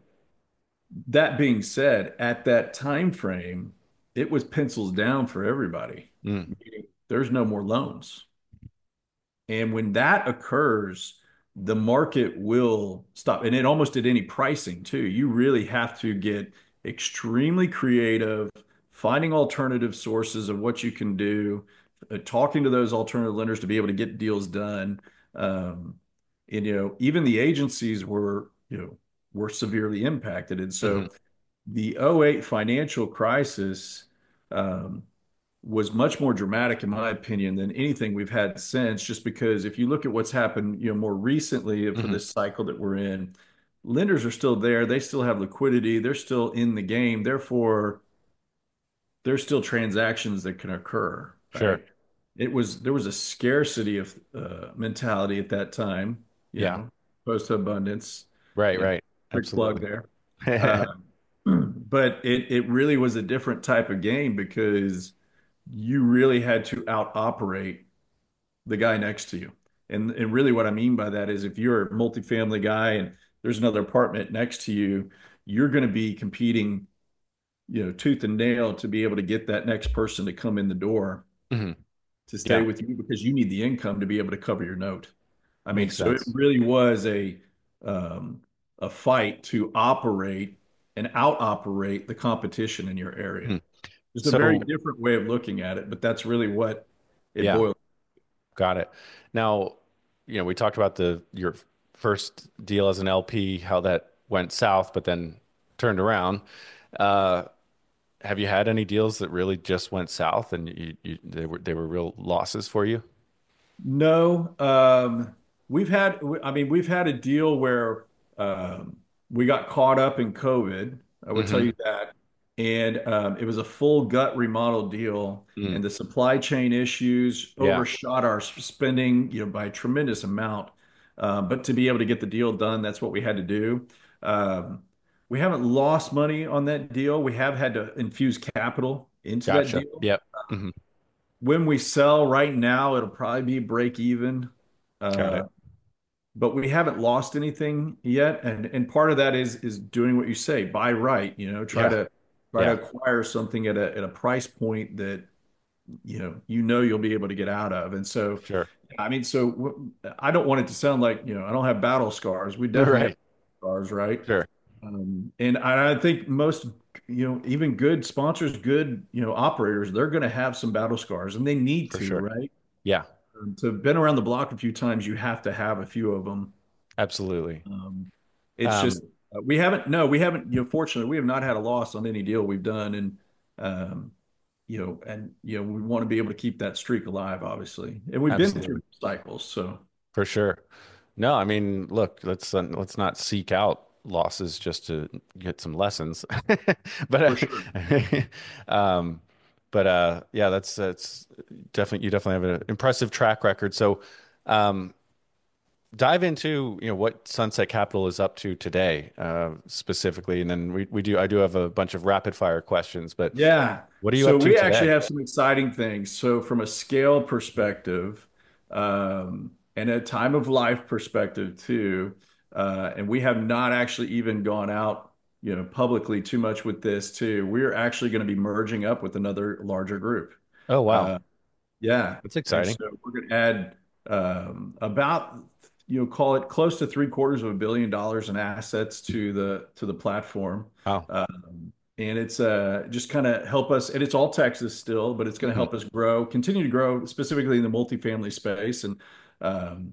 that being said, at that time frame, it was pencils down for everybody. Mm. Meaning there's no more loans. And when that occurs, the market will stop. And it almost did any pricing too. You really have to get extremely creative, finding alternative sources of what you can do, uh, talking to those alternative lenders to be able to get deals done. Um, and you know, even the agencies were, you know, were severely impacted. And Hmm. so the oh 'eight financial crisis, um, was much more dramatic, in my opinion, than anything we've had since. Just because if you look at what's happened, you know, more recently for Hmm. this cycle that we're in, lenders are still there. They still have liquidity. They're still in the game. Therefore, there's still transactions that can occur, Sure. right? It was there was a scarcity of uh, mentality at that time, you Yeah. know, post abundance. Right. You know, Right. quick plug Absolutely. there. Uh, but it it really was a different type of game because you really had to out operate the guy next to you. And and really what I mean by that is if you're a multifamily guy and there's another apartment next to you, you're going to be competing, you know, tooth and nail to be able to get that next person to come in the door Hmm. to stay Yeah, with you because you need the income to be able to cover your note. I mean, makes so it sense. really was a um, a fight to operate and out operate the competition in your area. Mhm. It's a very So, different way of looking at it, but that's really what it yeah, boils. got it. Now, you know, we talked about the your first deal as an L P, how that went south, but then turned around. Uh, have you had any deals that really just went south and you, you they were they were real losses for you? No, um, we've had, I mean, we've had a deal where um, we got caught up in COVID. I would tell Hmm. you that. And um, it was a full gut remodel deal, Mm. and the supply chain issues Yeah, overshot our spending, you know, by a tremendous amount. Um, but to be able to get the deal done, that's what we had to do. Um, we haven't lost money on that deal. We have had to infuse capital into that gotcha. deal. Yep. Hmm. When we sell right now, it'll probably be break even. Got Uh, it. but we haven't lost anything yet. And and part of that is is doing what you say, buy right, you know, try Yeah, to try to yeah, acquire something at a at a price point that you know you know you'll be able to get out of. And so sure. I mean, so w- I don't want it to sound like, you know, I don't have battle scars. We definitely have Right. scars, right? Sure. Um, and I, I think most, you know, even good sponsors, good, you know, operators, they're going to have some battle scars and they need For to, sure. right? Yeah, Um, to have been around the block a few times, you have to have a few of them. absolutely. Um, it's Um, just uh, we haven't, no, we haven't, you know, fortunately, we have not had a loss on any deal we've done, and um, you know, and you know, we want to be able to keep that streak alive, obviously, and we've been through absolutely. cycles, so For sure. No, I mean, look, let's uh, let's not seek out losses just to get some lessons. for But sure. uh, um, but uh, yeah, that's that's definitely you definitely have an impressive track record. So, um, dive into, you know, what Sunset Capital is up to today, uh, specifically, and then we we do I do have a bunch of rapid fire questions, but Yeah. what are you So up to we actually today? have some exciting things. So from a scale perspective, um, and a time of life perspective too, uh, and we have not actually even gone out, you know, publicly too much with this too. We're actually going to be merging up with another larger group. Oh, wow. Uh, yeah. That's And exciting. so we're going to add um, about, you know, call it close to three quarters of a billion dollars in assets to the to the platform. Wow. Um, and it's uh, just kind of help us, and it's all Texas still, but it's going to Mhm. help us grow, continue to grow, specifically in the multifamily space. And um,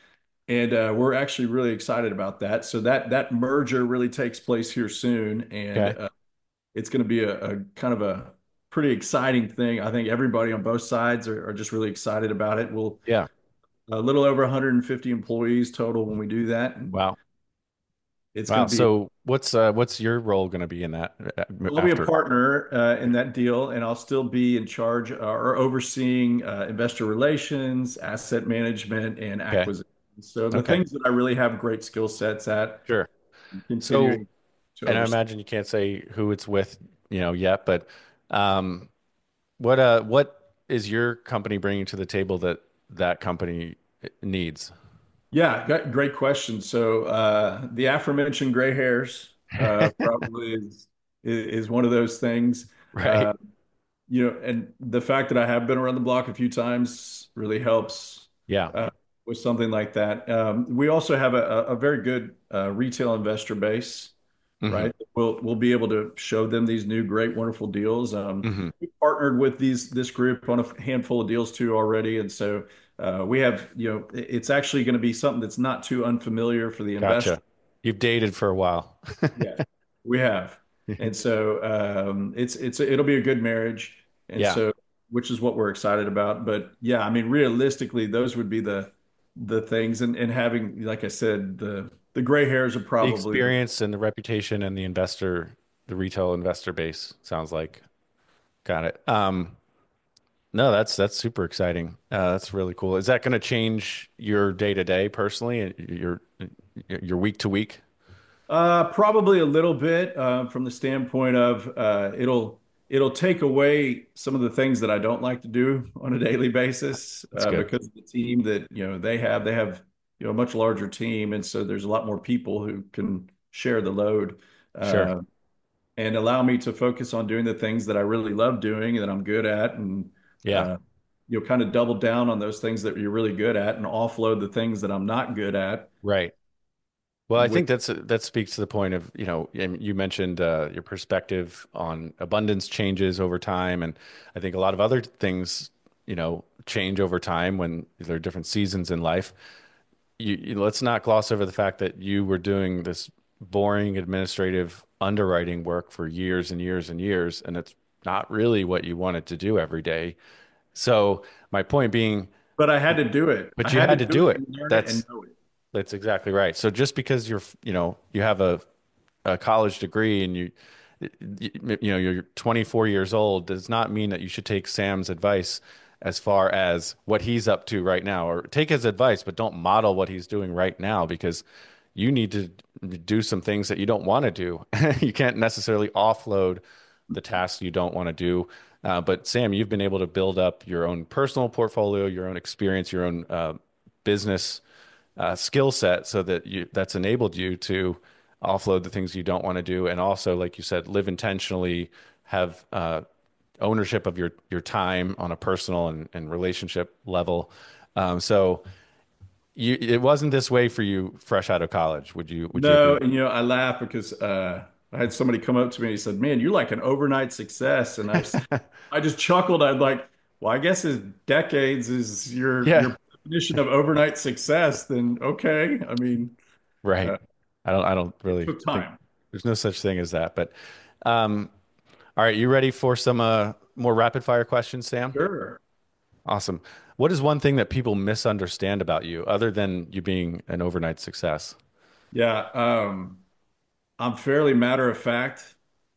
and uh, we're actually really excited about that. So that that merger really takes place here soon, and Okay. uh, it's going to be a, a kind of a pretty exciting thing. I think everybody on both sides are, are just really excited about it. We'll Yeah. a little over one hundred fifty employees total when we do that, and Wow. it's going Wow. to be. So what's uh what's your role going to be in that uh, I'll be a after? partner uh, in that deal, and I'll still be in charge uh, or overseeing uh, investor relations, asset management, and Okay. acquisition. So the Okay. things that I really have great skill sets at, Sure. So, continuing to and I oversee. imagine you can't say who it's with, you know, yet, but um what uh what is your company bringing to the table that that company needs? Yeah, got- great question. So uh, the aforementioned gray hairs uh, probably is is one of those things. Right? Uh, you know, and the fact that I have been around the block a few times really helps Yeah. uh, with something like that. Um, we also have a, a very good uh, retail investor base, Hmm. right? We'll we'll be able to show them these new great, wonderful deals. Um, Hmm. we partnered with these this group on a handful of deals too already, and so uh, we have, you know, it- it's actually going to be something that's not too unfamiliar for the investor. Gotcha. You've dated for a while. Yeah, we have. And so um, it's it's it'll be a good marriage. And Yeah. so which is what we're excited about. But yeah, I mean realistically, those would be the the things, and and having, like I said, the the gray hairs are The probably experience and the reputation and the investor, the retail investor base sounds like. Got it. Um, no, that's that's super exciting. Uh, that's really cool. Is that going to change your day to day personally, and your your week to week? uh probably a little bit uh, from the standpoint of uh it'll it'll take away some of the things that I don't like to do on a daily basis That's uh, good. because of the team that you know they have. They have you know a much larger team, and so there's a lot more people who can share the load Sure. uh, and allow me to focus on doing the things that I really love doing and that I'm good at, and Yeah. uh, you know kind of double down on those things that you're really good at, and offload the things that I'm not good at. Right. Well, I With think that's that speaks to the point of, you know, and you mentioned uh, your perspective on abundance changes over time, and I think a lot of other things, you know, change over time when there are different seasons in life. You, you let's not gloss over the fact that you were doing this boring administrative underwriting work for years and years and years, and it's not really what you wanted to do every day. So my point being, but I had to do it. I but you had to had to do do it it. and learn it and That's know it. that's exactly right. So just because you're, you know, you have a a college degree and you you know you're twenty-four years old does not mean that you should take Sam's advice as far as what he's up to right now, or take his advice but don't model what he's doing right now, because you need to do some things that you don't want to do. You can't necessarily offload the tasks you don't want to do. Uh, but Sam, you've been able to build up your own personal portfolio, your own experience, your own uh, business uh, skill set, so that you that's enabled you to offload the things you don't want to do, and also, like you said, live intentionally, have uh, ownership of your your time on a personal and, and relationship level. Um, so you, it wasn't this way for you fresh out of college. Would you would you No, agree? and you know, I laugh because uh, I had somebody come up to me and he said, "Man, you're like an overnight success." And I, s- I just chuckled. I'd like, well, I guess if decades is your Yeah, your definition of overnight success, then okay. I mean, right. uh, I don't I don't it really took think time. there's no such thing as that. But um, all right, you ready for some uh, more rapid fire questions, Sam? Sure. Awesome. What is one thing that people misunderstand about you other than you being an overnight success? Yeah. Um, I'm fairly matter of fact.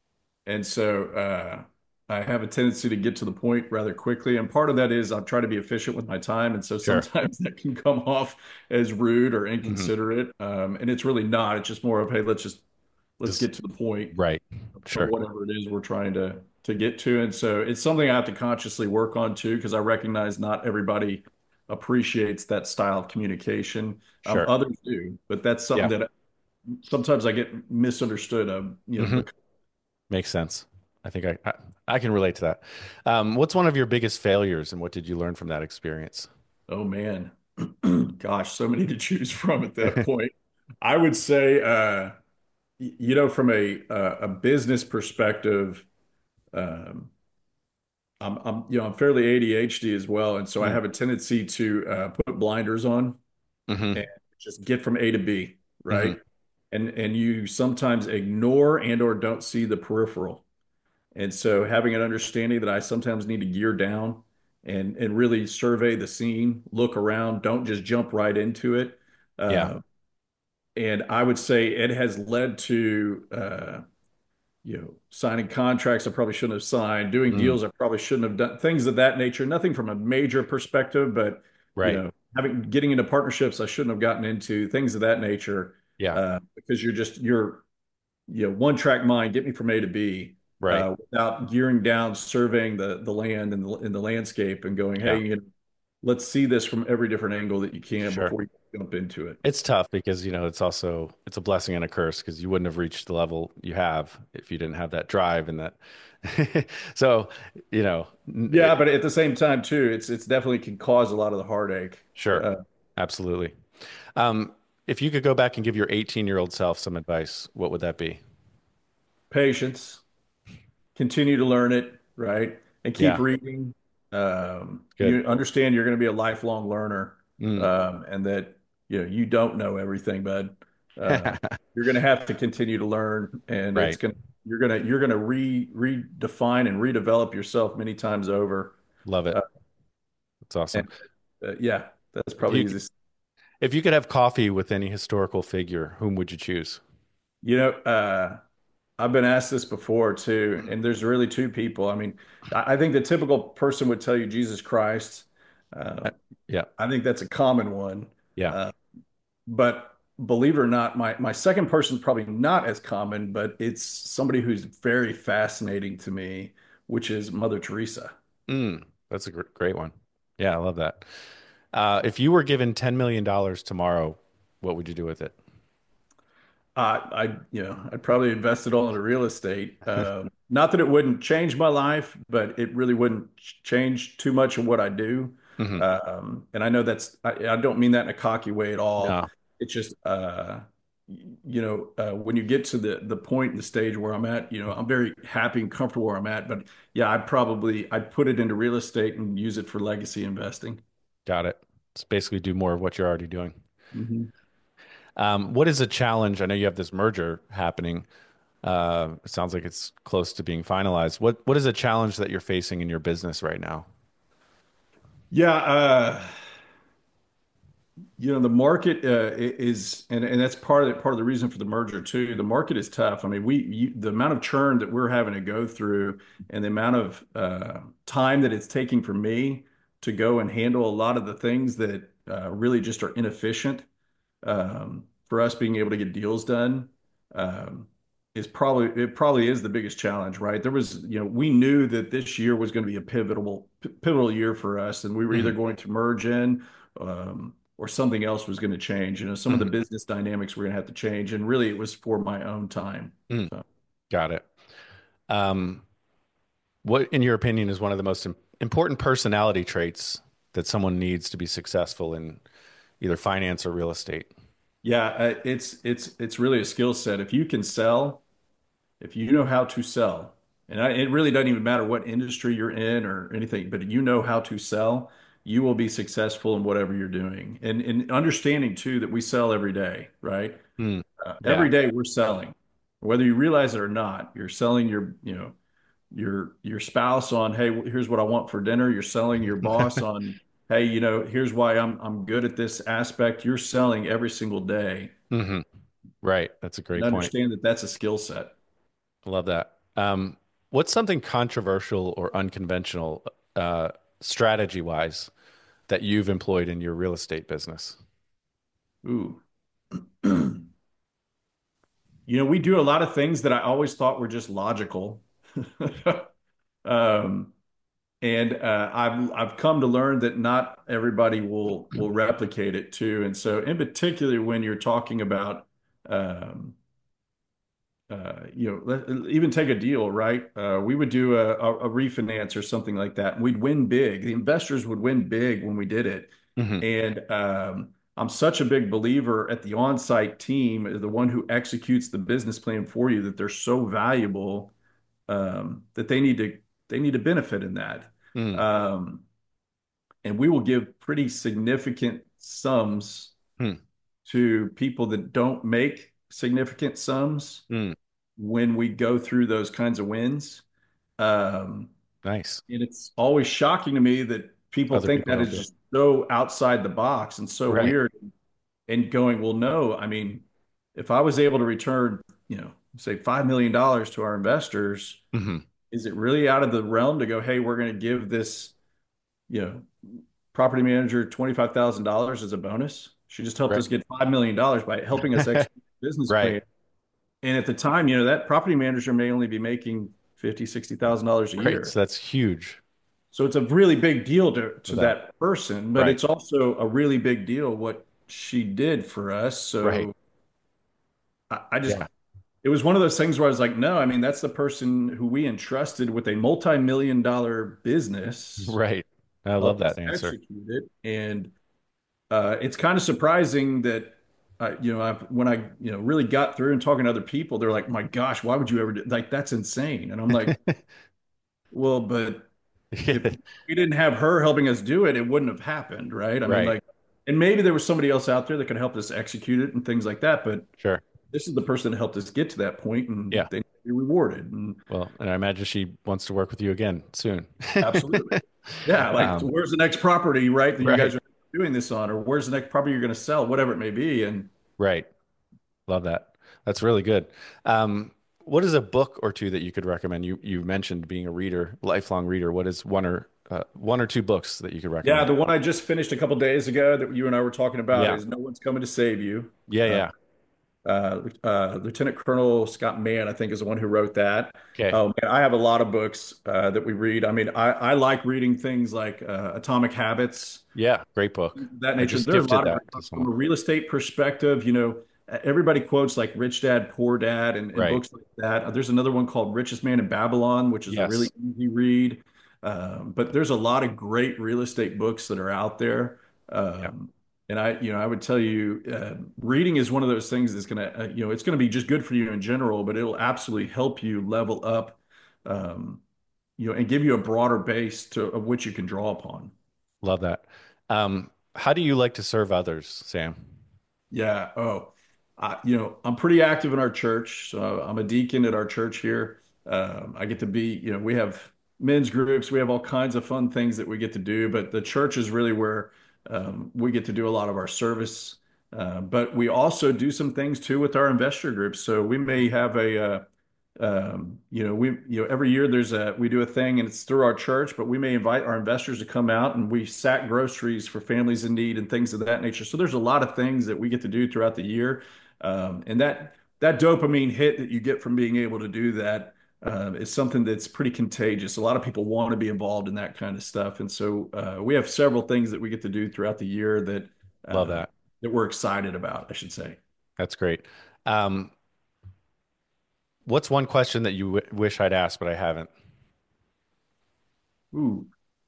And so uh, I have a tendency to get to the point rather quickly. And part of that is I try to be efficient with my time. And so Sure. sometimes that can come off as rude or Hmm. inconsiderate. Um, and it's really not. It's just more of, hey, let's just let's Just get to the point right. of Sure. whatever it is we're trying to to get to. And so it's something I have to consciously work on too, because I recognize not everybody appreciates that style of communication. Um, Sure. others do, but that's something Yeah. that sometimes I get misunderstood of, you know, Hmm. because, Makes sense. I think I, I I can relate to that. Um, what's one of your biggest failures, and what did you learn from that experience? oh man, gosh, so many to choose from at that point. I would say, uh, y- you know, from a uh, a business perspective, um, I'm, I'm, you know, I'm fairly A D H D as well, and so I have a tendency to uh, put blinders on Mm-hmm. and just get from A to B, Hmm. right? And and you sometimes ignore and or don't see the peripheral. And so having an understanding that I sometimes need to gear down and and really survey the scene, look around, don't just jump right into it. Yeah. Uh, and I would say it has led to uh, you know, signing contracts I probably shouldn't have signed, doing Mm. deals I probably shouldn't have done, things of that nature. Nothing from a major perspective, but you Right. know, having getting into partnerships I shouldn't have gotten into, things of that nature, Yeah. uh, because you're just you're you know one track mind, get me from A to B, Right. uh, without gearing down, surveying the the land and the, in the landscape, and going, hey, Yeah. you know, let's see this from every different angle that you can Sure. before you jump into it. It's tough because, you know, it's also it's a blessing and a curse, because you wouldn't have reached the level you have if you didn't have that drive and that. So, you know, n- Yeah, it- but at the same time too, it's it's definitely can cause a lot of the heartache. sure. Uh, Absolutely. Um, if you could go back and give your eighteen-year-old self some advice, what would that be? patience, continue to learn it, right? And keep Yeah, reading. Um, good. you understand you're going to be a lifelong learner, Mm. um, and that you know you don't know everything, but uh, you're going to have to continue to learn, and it's Right. going to you're going to you're going to re redefine and redevelop yourself many times over. Love it. Uh, That's awesome. and uh, yeah, that's If probably you the easiest. if you could have coffee with any historical figure, whom would you choose? You know, uh, I've been asked this before too, and there's really two people. I mean, I I think the typical person would tell you Jesus Christ. Uh, Uh, Yeah. I think that's a common one. Yeah. Uh, but believe it or not, my my second person is probably not as common, but it's somebody who's very fascinating to me which is Mother Teresa. Mm, that's a gr great one. Yeah, I love that. Uh, if you were given ten million dollars tomorrow, what would you do with it? Uh, I, you know, I'd probably invest it all into real estate. Um, not that it wouldn't change my life, but it really wouldn't ch- change too much of what I do. Hmm. Um, and I know that's, I, I don't mean that in a cocky way at all. No, It's just, uh, y- you know, uh, when you get to the the point in the stage where I'm at, you know, I'm very happy and comfortable where I'm at. But yeah, I'd probably I'd put it into real estate and use it for legacy investing. got it. It's basically do more of what you're already doing. Mhm. Um, what is a challenge? I know you have this merger happening. Uh, it sounds like it's close to being finalized. What what is a challenge that you're facing in your business right now? Yeah, uh, you know, the market uh, is, and, and that's part of it, part of the reason for the merger too. The market is tough. I mean, we you, the amount of churn that we're having to go through, and the amount of uh, time that it's taking for me to go and handle a lot of the things that uh, really just are inefficient um, for us being able to get deals done um, is probably it probably is the biggest challenge, right? There was, you know, we knew that this year was going to be a pivotal pivotal year for us, and we were either Hmm. going to merge in um, or something else was going to change. You know, some of the Hmm. business dynamics were going to have to change, and really it was for my own time. Mm, So, got it. Um, what, in your opinion, is one of the most im important personality traits that someone needs to be successful in either finance or real estate? yeah, uh, it's it's it's really a skill set. If you can sell, if you know how to sell, and I, it really doesn't even matter what industry you're in or anything, but you know how to sell, you will be successful in whatever you're doing. And, and understanding too that we sell every day, right? Mm, Uh, yeah. every day we're selling, whether you realize it or not. You're selling your, you know, your your spouse on, hey, here's what I want for dinner. You're selling your boss on, hey, you know, here's why I'm I'm good at this aspect. You're selling every single day, Hmm. Right. That's a and great point. understand that that's a skill set. I love that. Um, what's something controversial or unconventional, uh, strategy wise that you've employed in your real estate business? Ooh. You know, we do a lot of things that I always thought were just logical. Um, and uh, I've I've come to learn that not everybody will will replicate it too. And so, in particular, when you're talking about, um, uh, you know, let, even take a deal, right? Uh, we would do a, a, a refinance or something like that, and we'd win big. The investors would win big when we did it. Hmm. And um, I'm such a big believer at the on-site team, the one who executes the business plan for you, that they're so valuable um, that they need to they need to benefit in that. Mm, Um, and we will give pretty significant sums mm, to people that don't make significant sums mm. when we go through those kinds of wins. Um, Nice. and it's always shocking to me that people Other think people that don't is do it. just so outside the box and so Right. weird. And going, well, no, I mean, if I was able to return, you know, say five million dollars to our investors, Hmm. is it really out of the realm to go, hey, we're going to give this, you know, property manager twenty-five thousand dollars as a bonus? She just helped Right. us get five million dollars by helping us execute the business Right. plan. And at the time, you know, that property manager may only be making fifty, sixty thousand dollars a Right. year. So that's huge So it's a really big deal to, for to them. that person, but Right. it's also a really big deal what she did for us. Right. So I, I just, Yeah. it was one of those things where I was like, no, I mean, that's the person who we entrusted with a multi-million dollar business, Right. I love helped us that answer. execute it. And uh, it's kind of surprising that, uh, you know, I, when I, you know, really got through and talking to other people, they're like, my gosh, why would you ever do like that's insane? And I'm like, well, but if we didn't have her helping us do it, it wouldn't have happened, right? I mean, Right. like, and maybe there was somebody else out there that could help us execute it and things like that, but Sure. this is the person that helped us get to that point, and Yeah. they need to be rewarded. And Well, and I imagine she wants to work with you again soon. absolutely, yeah, like Um, where's the next property, right, that you right. guys are doing this on, or where's the next property you're going to sell, whatever it may be. And Right. Love that. That's really good. Um, what is a book or two that you could recommend? You you mentioned being a reader, lifelong reader. What is one or uh, one or two books that you could yeah, recommend? the one I just finished a couple days ago that you and I were talking about Yeah. is No One's Coming to Save You. Yeah, Uh, yeah. Uh, uh, Lieutenant Colonel Scott Mann, I think, is the one who wrote that. Okay. Oh man, I have a lot of books uh, that we read. I mean, I, I like reading things like uh, Atomic Habits, Yeah, great book. that I nature. just There's a gifted lot of that great to books from someone. a real estate perspective. You know, everybody quotes like Rich Dad, Poor Dad, and, and Right. books like that. There's another one called Richest Man in Babylon, which is a really Yes. easy read. Um, but there's a lot of great real estate books that are out there. Yeah. Um, and I, you know, I would tell you, uh, reading is one of those things that's going to, uh, you know, it's going to be just good for you in general, but it'll absolutely help you level up, um, you know, and give you a broader base to of which you can draw upon. Love that. Um, how do you like to serve others, Sam? Yeah. Oh, I, you know, I'm pretty active in our church. So I'm a deacon at our church here. Um, I get to be, you know, we have men's groups. We have all kinds of fun things that we get to do, but the church is really where um, we get to do a lot of our service. Uh, but we also do some things too with our investor groups. So we may have a, uh, um, you know, we, you know, every year there's a, we do a thing and it's through our church, but we may invite our investors to come out and we sack groceries for families in need and things of that nature. So there's a lot of things that we get to do throughout the year. Um, and that, that dopamine hit that you get from being able to do that, uh, is something that's pretty contagious. A lot of people want to be involved in that kind of stuff. And so, uh, we have several things that we get to do throughout the year that, Love uh, that. that we're excited about, I should say. That's great. Um, what's one question that you w wish I'd asked, but I haven't? Ooh.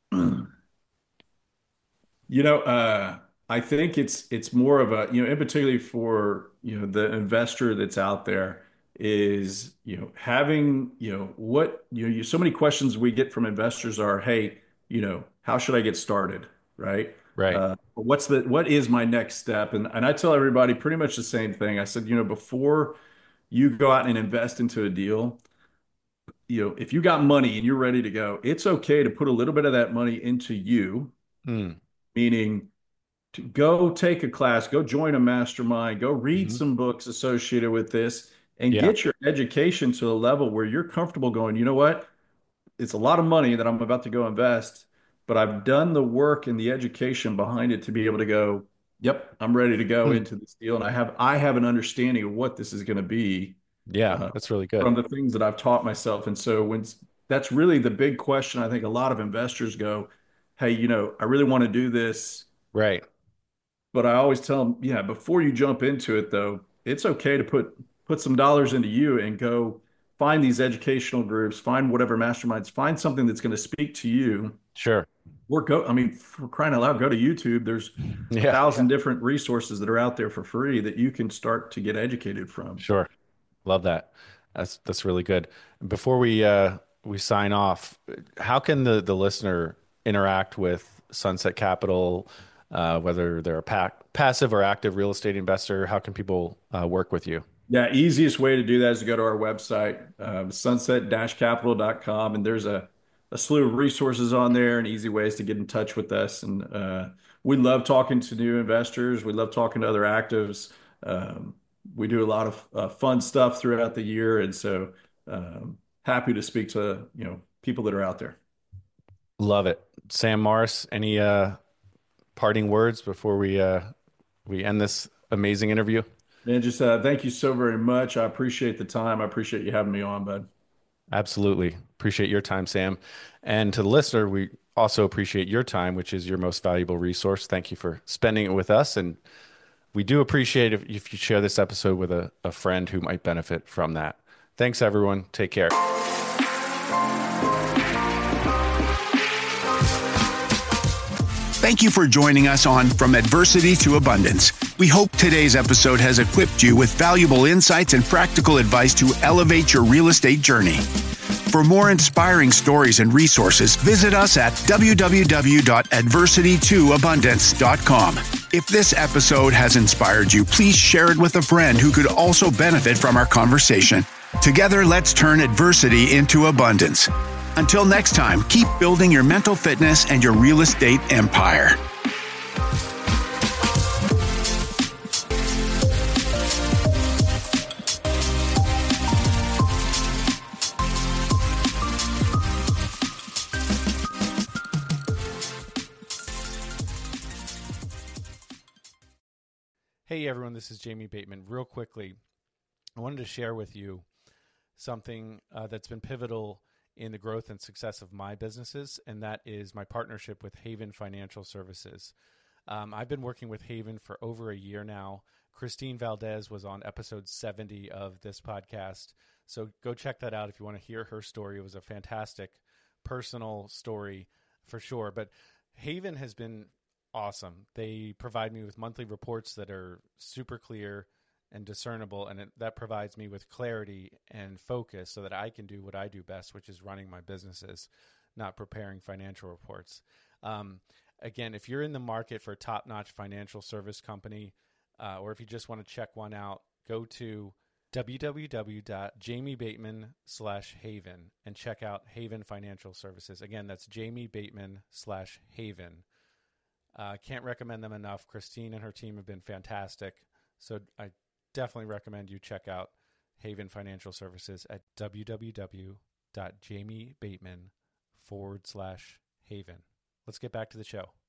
You know, uh, I think it's it's more of a, you know, in particularly for, you know, the investor that's out there is, you know, having, you know, what, you know, you, so many questions we get from investors are, hey, you know, how should I get started? Right? Right. Uh, what's the, what is my next step? And and I tell everybody pretty much the same thing. I said, you know, before you go out and invest into a deal, you know, if you got money and you're ready to go, it's okay to put a little bit of that money into you, Mm. meaning to go take a class, go join a mastermind, go read Hmm. some books associated with this, and Yeah. get your education to a level where you're comfortable going, you know what? It's a lot of money that I'm about to go invest, but I've done the work and the education behind it to be able to go, yep, I'm ready to go Hmm. into this deal. And I have I have an understanding of what this is going to be Yeah, uh, that's really good. from the things that I've taught myself. And so when that's really the big question, I think a lot of investors go, hey, you know, I really want to do this. Right. But I always tell them, yeah, before you jump into it, though, it's okay to put put some dollars into you and go find these educational groups, find whatever masterminds, find something that's going to speak to you. Sure. Or go, I mean, for crying out loud, go to YouTube. There's a Yeah, thousand different resources that are out there for free that you can start to get educated from. sure. Love that. That's that's really good. Before we uh we sign off, how can the the listener interact with Sunset Capital, uh, whether they're a pa passive or active real estate investor? How can people uh, work with you? Yeah, easiest way to do that is to go to our website, um, sunset capital dot com, and there's a, a slew of resources on there and easy ways to get in touch with us. And uh, we love talking to new investors. We love talking to other actives. Um, we do a lot of uh, fun stuff throughout the year, and so um, happy to speak to, you know, people that are out there. Love it. Sam Morris, any uh parting words before we uh we end this amazing interview? Man, just uh, thank you so very much. I appreciate the time. I appreciate you having me on, bud. Absolutely. Appreciate your time, Sam. And to the listener, we also appreciate your time, which is your most valuable resource. Thank you for spending it with us. And we do appreciate if, if you share this episode with a, a friend who might benefit from that. Thanks, everyone. Take care. Thank you for joining us on From Adversity to Abundance. We hope today's episode has equipped you with valuable insights and practical advice to elevate your real estate journey. For more inspiring stories and resources, visit us at w w w dot adversity to abundance dot com. If this episode has inspired you, please share it with a friend who could also benefit from our conversation. Together, let's turn adversity into abundance. Until next time, keep building your mental fitness and your real estate empire. Hey, everyone. This is Jamie Bateman. Real quickly, I wanted to share with you something uh, that's been pivotal in the growth and success of my businesses, and that is my partnership with Haven Financial Services. Um, I've been working with Haven for over a year now. Christine Valdez was on episode seventy of this podcast, so go check that out if you want to hear her story. It was a fantastic personal story for sure, but Haven has been awesome. They provide me with monthly reports that are super clear and discernible, and it, that provides me with clarity and focus so that I can do what I do best, which is running my businesses, not preparing financial reports. Um, again, if you're in the market for a top-notch financial service company, uh, or if you just want to check one out, go to www.jamiebateman slash Haven and check out Haven Financial Services. Again, that's Jamie Bateman slash Haven. I uh, can't recommend them enough. Christine and her team have been fantastic. So I definitely recommend you check out Haven Financial Services at www.jamiebateman forward slash Haven. Let's get back to the show.